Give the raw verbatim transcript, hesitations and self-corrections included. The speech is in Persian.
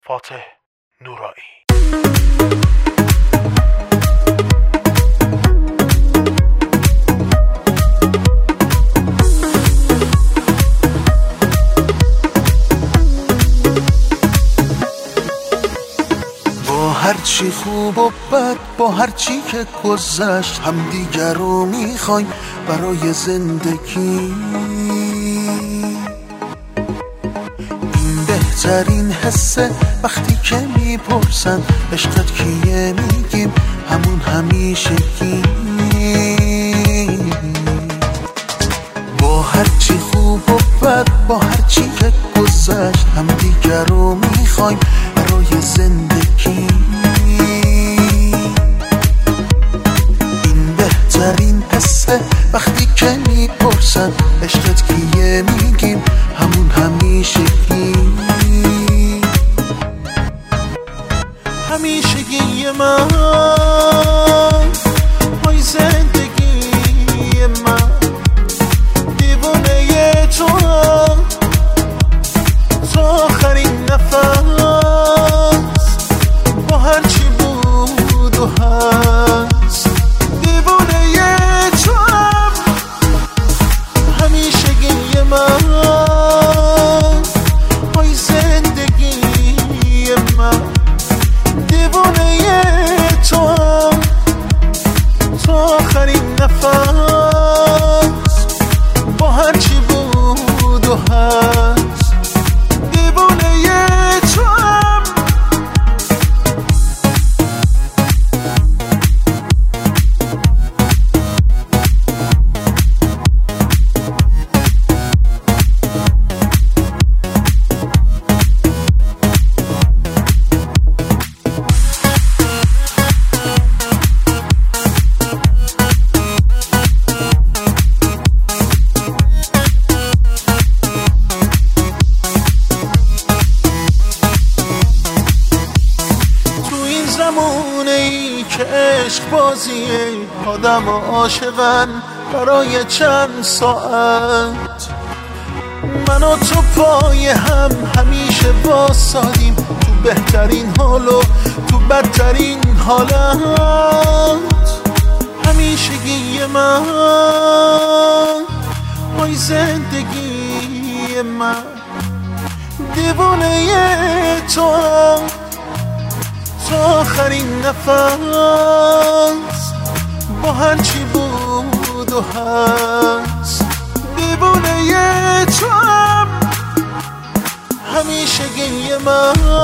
فاتح نورایی. با هرچی خوب و بد، با هرچی که گذشت، هم دیگر رو میخوایم برای زندگی. این بهترین حسه وقتی که میپرسن عشقت کیه، میگیم همون همیشگی. با هرچی خوب و بد، با هرچی که گذشت، هم دیگر رو میخوایم برای زندگی. این بهترین حسه وقتی که میپرسن عشقت کیه، میگیم همون همیشگی. همیشگی من، وای زندگی من، دیوانه تو تو آخرین نفس، با هرچی بود و هست، دیوانه تو هم. همیشگی من، وای زندگی من، دیوانه تو هم، تو آخرین نفس، با هرچی بود و هست، دیوانه تو هم. زمونه ای که عشق بازیه، آدم و عاشقن برای چند ساعت. من و تو پای هم همیشه واسادیم، تو بهترین حال و تو بدترین حالت. همیشگی من، وای زندگی من، دیوانه تو هم، تو آخرین نفس، با هرچی بود و هست، دیوانه تو هم. همیشگی من،